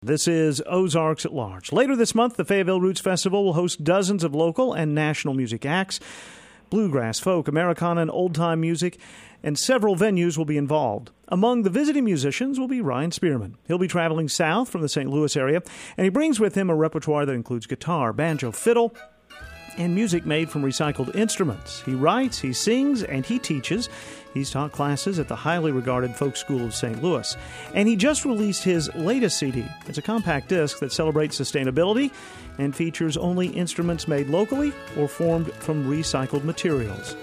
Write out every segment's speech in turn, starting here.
This is Ozarks at Large. Later this month, the Fayetteville Roots Festival will host dozens of local and national music acts. Bluegrass, folk, Americana, and old-time music, and several venues will be involved. Among the visiting musicians will be Ryan Spearman. He'll be traveling south from the St. Louis area, and he brings with him a repertoire that includes guitar, banjo, fiddle, and music made from recycled instruments. He writes, he sings, and he teaches. He's taught classes at the highly regarded Folk School of St. Louis. And he just released his latest CD. It's a compact disc that celebrates sustainability and features only instruments made locally or formed from recycled materials.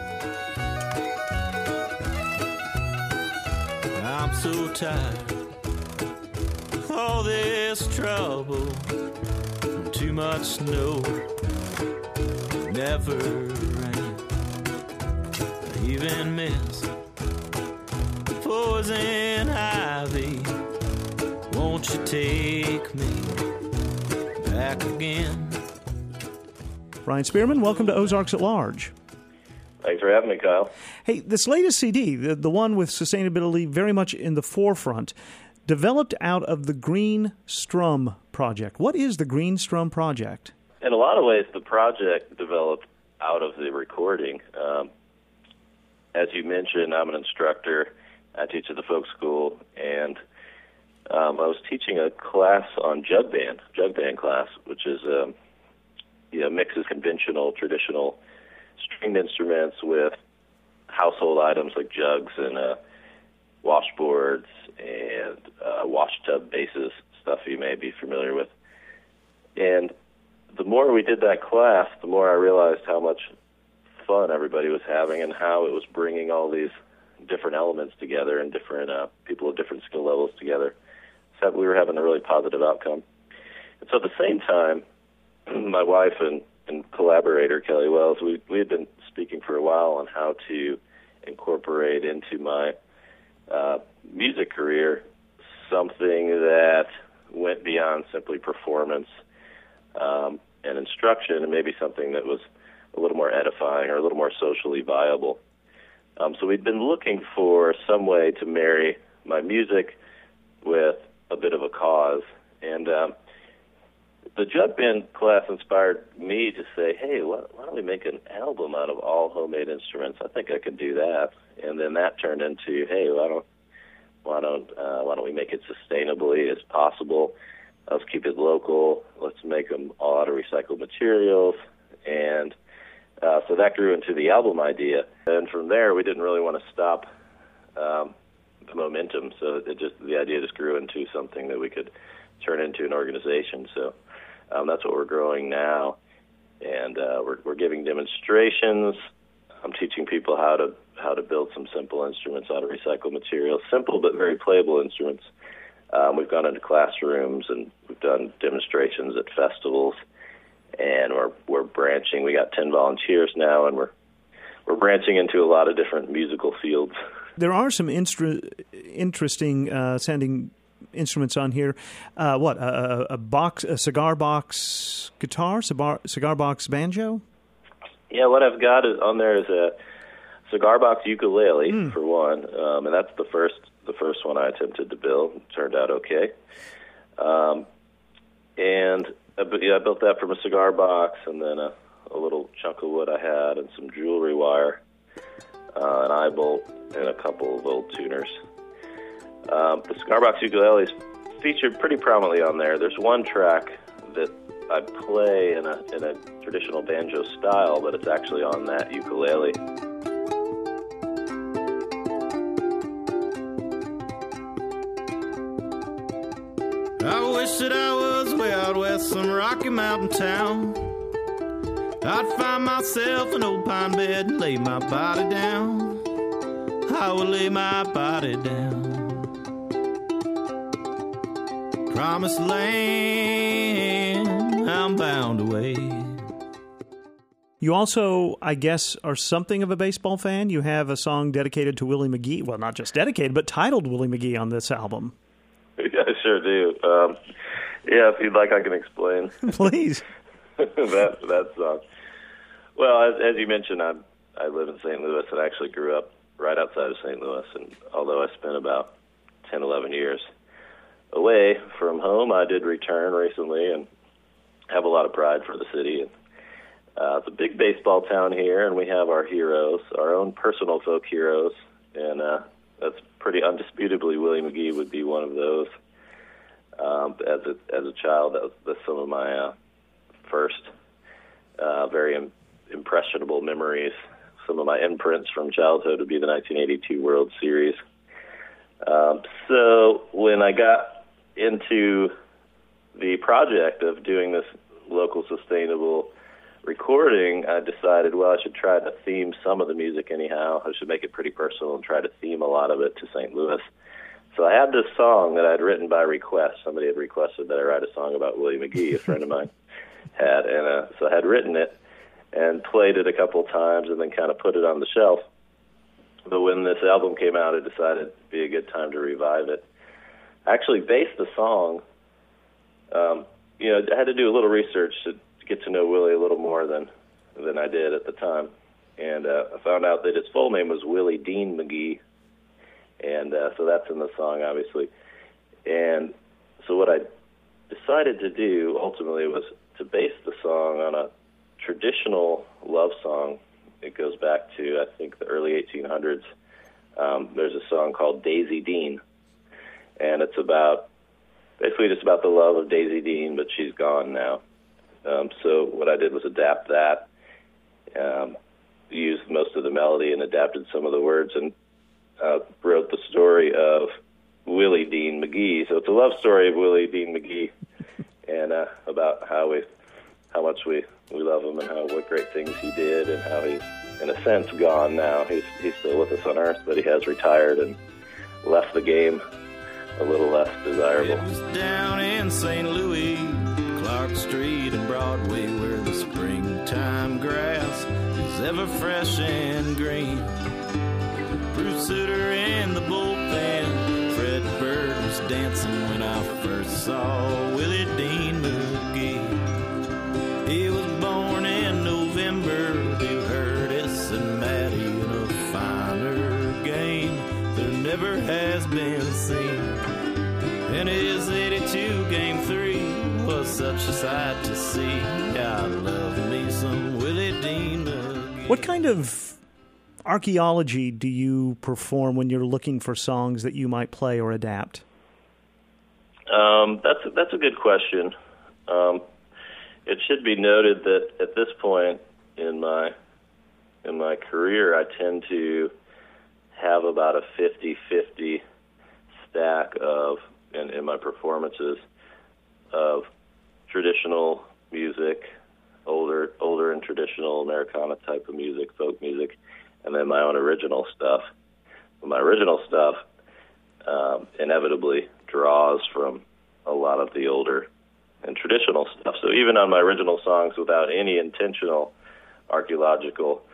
I'm so tired of all this trouble, too much snow, never rain, I even miss poison ivy. Won't you take me back again? Ryan Spearman, welcome to Ozarks at Large. Thanks for having me, Kyle. Hey, this latest CD, the one with sustainability very much in the forefront, developed out of the Green Strum Project. What is the Green Strum Project? In a lot of ways, the project developed out of the recording. As you mentioned, I'm an instructor. I teach at the folk school, and I was teaching a class on jug band class, which is mixes conventional, traditional stringed instruments with household items like jugs and washboards and wash tub bases, stuff you may be familiar with. And the more we did that class, the more I realized how much fun everybody was having and how it was bringing all these different elements together and different people of different skill levels together. So we were having a really positive outcome. And so at the same time, my wife and collaborator, Kelly Wells, we had been speaking for a while on how to incorporate into my music career something that went beyond simply performance and instruction, and maybe something that was a little more edifying or a little more socially viable. So we'd been looking for some way to marry my music with a bit of a cause. And the jug band class inspired me to say, hey, why don't we make an album out of all homemade instruments? I think I could do that. And then that turned into, hey, why don't we make it sustainably as possible? Let's keep it local. Let's make them all out of recycled materials. And so that grew into the album idea. And from there, we didn't really want to stop the momentum. So the idea just grew into something that we could turn into an organization. So that's what we're growing now. And we're giving demonstrations. I'm teaching people how to build some simple instruments out of recycled materials. Simple but very playable instruments. We've gone into classrooms and we've done demonstrations at festivals, and we're branching. We got 10 volunteers now, and we're branching into a lot of different musical fields. There are some interesting sounding instruments on here. A cigar box guitar, cigar box banjo. Yeah, what I've got on there is a cigar box ukulele for one, and that's the first one I attempted to build. It turned out okay. And I built that from a cigar box, and then a little chunk of wood I had, and some jewelry wire, an eye bolt, and a couple of little tuners. The cigar box ukulele is featured pretty prominently on there. There's one track that I play in a traditional banjo style, but it's actually on that ukulele. I wish that I was way out west, some Rocky Mountain town. I'd find myself an old pine bed and lay my body down. I would lay my body down. Promised land, I'm bound away. You also, I guess, are something of a baseball fan. You have a song dedicated to Willie McGee. Well, not just dedicated, but titled Willie McGee on this album. Yeah, I sure do. If you'd like, I can explain. Please. that song. Well, as you mentioned, I live in St. Louis and I actually grew up right outside of St. Louis. And although I spent about 10, 11 years away from home, I did return recently and have a lot of pride for the city. And it's a big baseball town here, and we have our heroes, our own personal folk heroes, and that's pretty undisputably Willie McGee would be one of those. As a child, that's some of my first very impressionable memories. Some of my imprints from childhood would be the 1982 World Series. So when I got into the project of doing this local sustainable recording, I decided, well, I should try to theme some of the music anyhow. I should make it pretty personal and try to theme a lot of it to St. Louis. So I had this song that I'd written by request. Somebody had requested that I write a song about Willie McGee, a friend of mine had. And so I had written it and played it a couple times and then kind of put it on the shelf. But when this album came out, I decided it'd be a good time to revive it. I actually based the song, I had to do a little research to get to know Willie a little more than I did at the time. And I found out that his full name was Willie Dean McGee. And so that's in the song, obviously. And so what I decided to do ultimately was to base the song on a traditional love song. It goes back to, I think, the early 1800s. There's a song called Daisy Dean. And it's basically just about the love of Daisy Dean, but she's gone now. So what I did was adapt that, used most of the melody and adapted some of the words, and wrote the story of Willie Dean McGee. So it's a love story of Willie Dean McGee, and about how much we love him and what great things he did, and how he's, in a sense, gone now. He's still with us on Earth, but he has retired and left the game a little less desirable. It was down in St. Louis, Clark Street and Broadway, where the springtime grass is ever fresh and green. Bruce Sutter in the bullpen, Fred Bird was dancing when I first saw Willie Dean McGee. He was born in November, you heard us and Maddie in a finer game there never has been seen. And his 82 Game 3 was such a sight to see. I love me some Willie Dean McGee. What kind of archaeology do you perform when you're looking for songs that you might play or adapt? That's a good question. It should be noted that at this point in my career, I tend to have about a 50-50 stack of, in my performances, of traditional music, older and traditional Americana type of music, folk music, and then my own original stuff. My original stuff inevitably draws from a lot of the older and traditional stuff. So even on my original songs, without any intentional archaeological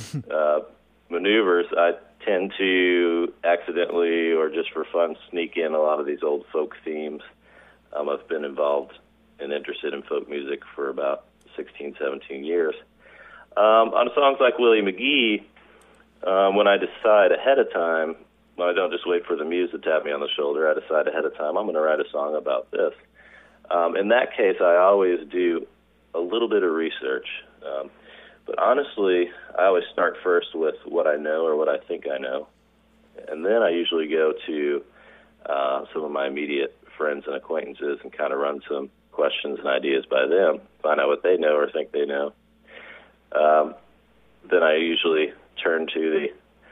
maneuvers, I tend to accidentally or just for fun sneak in a lot of these old folk themes. I've been involved and interested in folk music for about 16, 17 years. On songs like Willie McGee, when I decide ahead of time, when I don't just wait for the muse to tap me on the shoulder, I decide ahead of time, I'm going to write a song about this. In that case, I always do a little bit of research. But honestly, I always start first with what I know or what I think I know. And then I usually go to some of my immediate friends and acquaintances and kind of run some questions and ideas by them, find out what they know or think they know. Then I usually turn to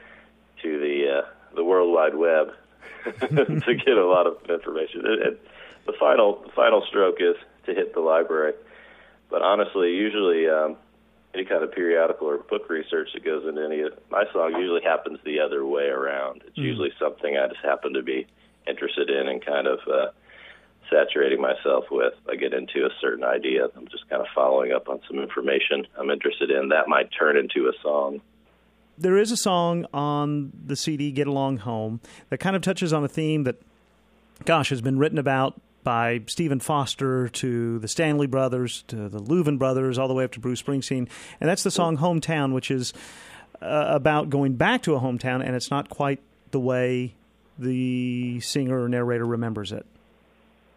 the World Wide Web to get a lot of information. The final stroke is to hit the library. But honestly, usually any kind of periodical or book research that goes into any of my song usually happens the other way around. It's usually something I just happen to be interested in and kind of saturating myself with. I get into a certain idea. I'm just kind of following up on some information I'm interested in. That might turn into a song. There is a song on the CD, Get Along Home, that kind of touches on a theme that, has been written about by Stephen Foster to the Stanley Brothers to the Louvin Brothers, all the way up to Bruce Springsteen. And that's the song Hometown, which is about going back to a hometown, and it's not quite the way the singer or narrator remembers it.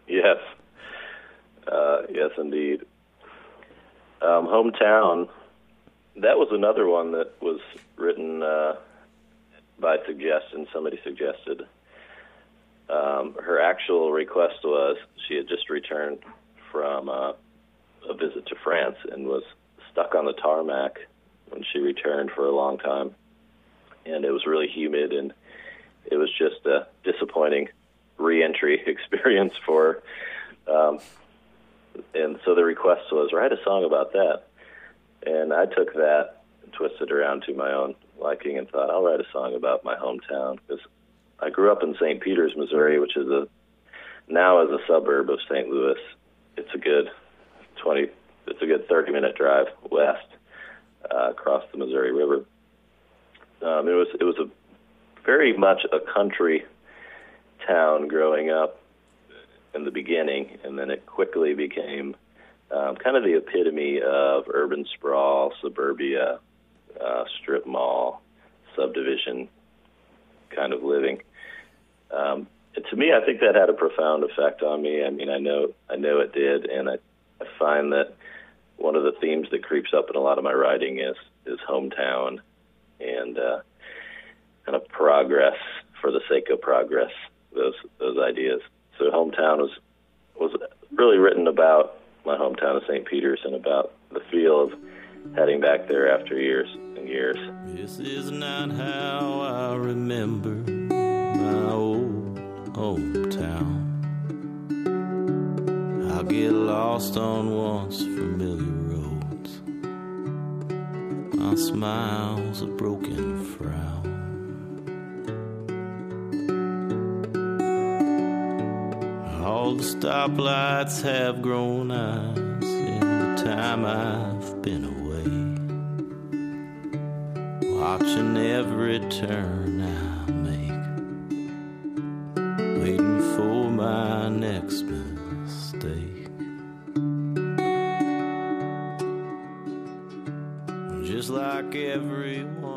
Yes. Yes, indeed. Hometown, that was another one that was written by suggestion. Somebody suggested. Her actual request was she had just returned from a visit to France and was stuck on the tarmac when she returned for a long time. And it was really humid, and it was just a disappointing re-entry experience for her. And so the request was, write a song about that. And I took that and twisted around to my own liking and thought, I'll write a song about my hometown, because I grew up in St. Peters, Missouri, which is now is a suburb of St. Louis. It's a good 30-minute drive west across the Missouri River. It was a very much a country town growing up in the beginning, and then it quickly became kind of the epitome of urban sprawl, suburbia, strip mall, subdivision kind of living. And to me, I think that had a profound effect on me. I mean, I know it did, and I find that one of the themes that creeps up in a lot of my writing is hometown and kind of progress for the sake of progress. Those ideas. So hometown was really written about my hometown of St. Peters and about the feel of heading back there after years and years. This is not how I remember my old hometown. I'll get lost on once familiar roads. My smile's a broken frown. All the stoplights have grown eyes in the time I've been away, watching every turn I make, waiting for my next mistake. Just like everyone